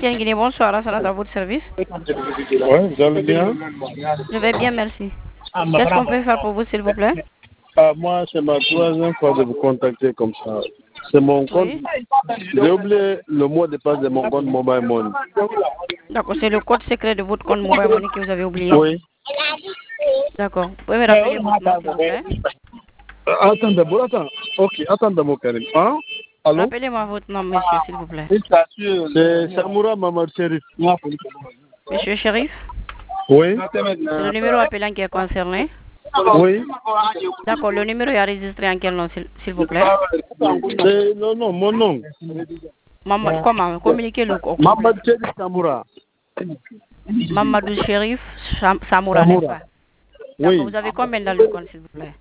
MTN Guinée, bonsoir, à votre service. Oui, vous allez bien? Je vais bien, merci. Qu'est-ce qu'on peut faire pour vous, s'il vous plaît? Moi, c'est ma troisième fois de vous contacter comme ça. C'est mon compte. Oui. J'ai oublié le mot de passe de mon compte Mobile Money. D'accord, c'est le code secret de votre compte Mobile Money que vous avez oublié. Oui. D'accord. Vous pouvez me rappeler votre nom, s'il vous plaît? Attends. Ok, attendez-moi, Karim. Hein? Allô? Rappelez-moi votre nom, monsieur, s'il vous plaît. C'est Samoura Mamad Sherif. Monsieur Shérif, Oui. c'est le numéro appelant qui est concerné. Oui. D'accord, le numéro est enregistré en quel nom, s'il vous plaît? Non, mon nom. Comment? Communiquez le code. Mamad Sherif Samoura. Mamadou Shérif Samoura, n'est-ce pas? D'accord, Oui. vous avez combien dans le compte, s'il vous plaît?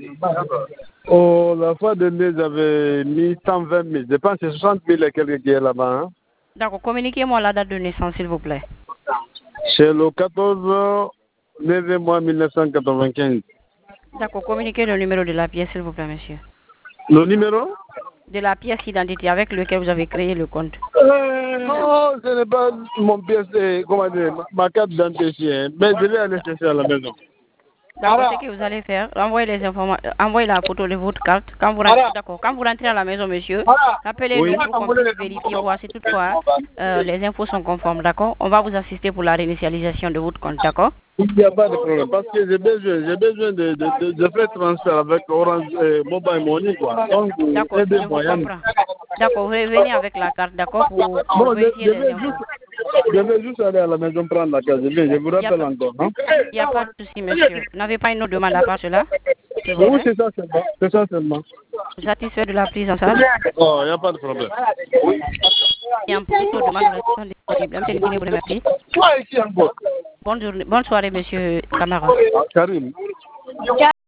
Oh, la fois dernière, j'avais mis 120 000. Je pense que c'est 60 000 et quelques qui est là-bas. Hein? D'accord, communiquez-moi la date de naissance, s'il vous plaît. C'est le 14 9 mois 1995. D'accord, communiquez le numéro de la pièce, s'il vous plaît, monsieur. Le numéro? De la pièce d'identité avec lequel vous avez créé le compte. Non, ce n'est pas mon pièce, comment dire, ma carte d'identité, mais je vais aller chercher à la maison. D'accord, ce que vous allez faire, envoyez les informations, envoyez la photo de votre carte. Quand vous rentrez, d'accord, quand vous rentrez à la maison, monsieur, appelez-nous Oui. pour qu'on puisse vérifier, voir si toutefois les infos sont conformes, d'accord? On va vous assister pour la réinitialisation de votre compte, d'accord? Il n'y a pas de problème, parce que j'ai besoin de faire transfert avec Orange Mobile Money, quoi. Donc, D'accord, je vous aidez-moi. comprends. D'accord, vous revenez avec la carte, d'accord, pour Bon, vérifier les infos. je vais juste aller à la maison prendre la carte. Je vous rappelle encore. Hein? Il n'y a pas de souci, monsieur. Vous n'avez pas une autre demande à part cela? Oui, c'est ça seulement. C'est ça seulement. Vous êtes satisfait de la prise en charge? Oh, il n'y a pas de problème. Et en plus, nos demandes sont disponibles. M. Guinée, vous remercie. Bonne soirée, monsieur Camara. Karim.